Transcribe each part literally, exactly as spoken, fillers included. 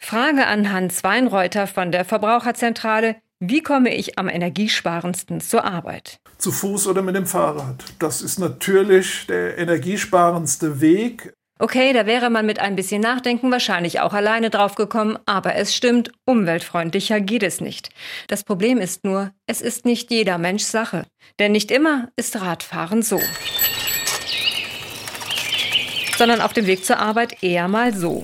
Frage an Hans Weinreuter von der Verbraucherzentrale: Wie komme ich am energiesparendsten zur Arbeit? Zu Fuß oder mit dem Fahrrad. Das ist natürlich der energiesparendste Weg. Okay, da wäre man mit ein bisschen Nachdenken wahrscheinlich auch alleine draufgekommen, aber es stimmt, umweltfreundlicher geht es nicht. Das Problem ist nur, es ist nicht jeder Mensch Sache. Denn nicht immer ist Radfahren so. Sondern auf dem Weg zur Arbeit eher mal so.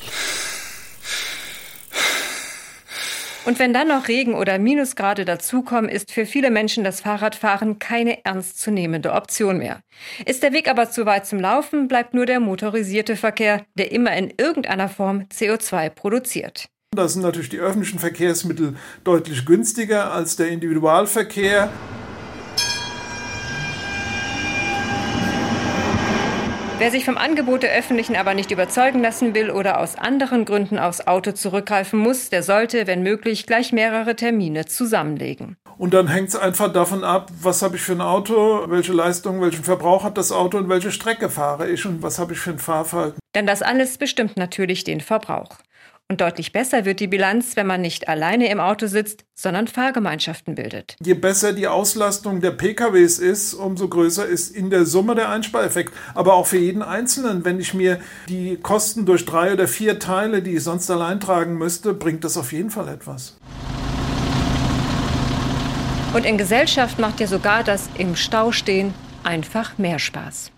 Und wenn dann noch Regen oder Minusgrade dazukommen, ist für viele Menschen das Fahrradfahren keine ernstzunehmende Option mehr. Ist der Weg aber zu weit zum Laufen, bleibt nur der motorisierte Verkehr, der immer in irgendeiner Form C O zwei produziert. Da sind natürlich die öffentlichen Verkehrsmittel deutlich günstiger als der Individualverkehr. Wer sich vom Angebot der Öffentlichen aber nicht überzeugen lassen will oder aus anderen Gründen aufs Auto zurückgreifen muss, der sollte, wenn möglich, gleich mehrere Termine zusammenlegen. Und dann hängt es einfach davon ab, was habe ich für ein Auto, welche Leistung, welchen Verbrauch hat das Auto und welche Strecke fahre ich und was habe ich für ein Fahrverhalten. Denn das alles bestimmt natürlich den Verbrauch. Und deutlich besser wird die Bilanz, wenn man nicht alleine im Auto sitzt, sondern Fahrgemeinschaften bildet. Je besser die Auslastung der P K Ws ist, umso größer ist in der Summe der Einspareffekt. Aber auch für jeden Einzelnen, wenn ich mir die Kosten durch drei oder vier teile, die ich sonst allein tragen müsste, bringt das auf jeden Fall etwas. Und in Gesellschaft macht ja sogar das im Stau stehen einfach mehr Spaß.